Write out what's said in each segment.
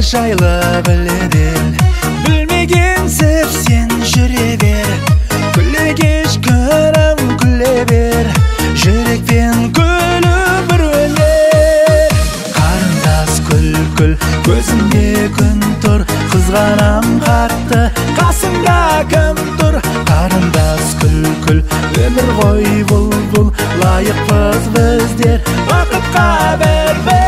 жайлы біледіл, білмеген сыр сен жүре бер. Күле кешкірім күле бер, жүрекпен күліп бір өнер. Қарындас күл-күл, көзімде күн тұр, қызғанам қатты, қасымда кім тұр? Қарындас күл-күл, өмір ғой бұл, лайықпыз біздер бақытқа бір-бір.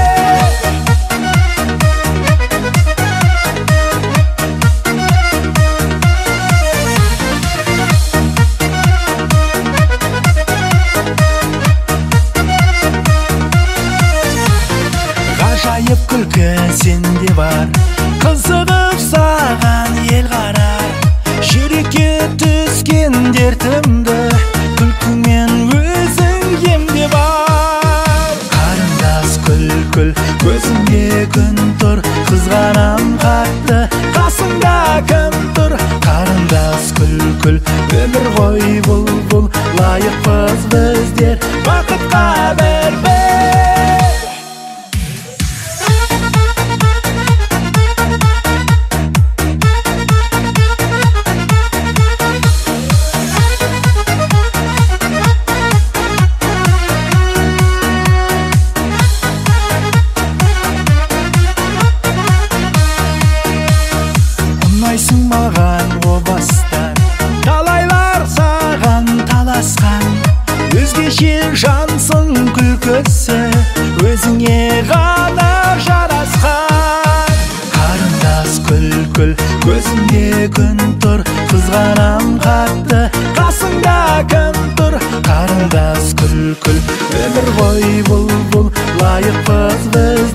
Ғажайып күлкі сенде бар, қызығып саған ел қарар. Жүрекке түскен дертімді күлкіңмен өзің емде бар. Қарындас күл-күл, көзімде күн тұр, қызғанам қатты, қасымда кім тұр? Қарындас күл-күл, өмір ғой бұл, лайықпыз біздер бақытқа бір-бір. Ұнайсың маған о бастан, талайлар саған таласқан. Өзгеше жансың күлкісі, өзіңе ғана жарасқан. Қарындас күл-күл, көзімде күн тұр, қызғанам қатты, қасыңда кім тұр? Қарындас күл-күл, өмір ғой бұл, лайықпыз біз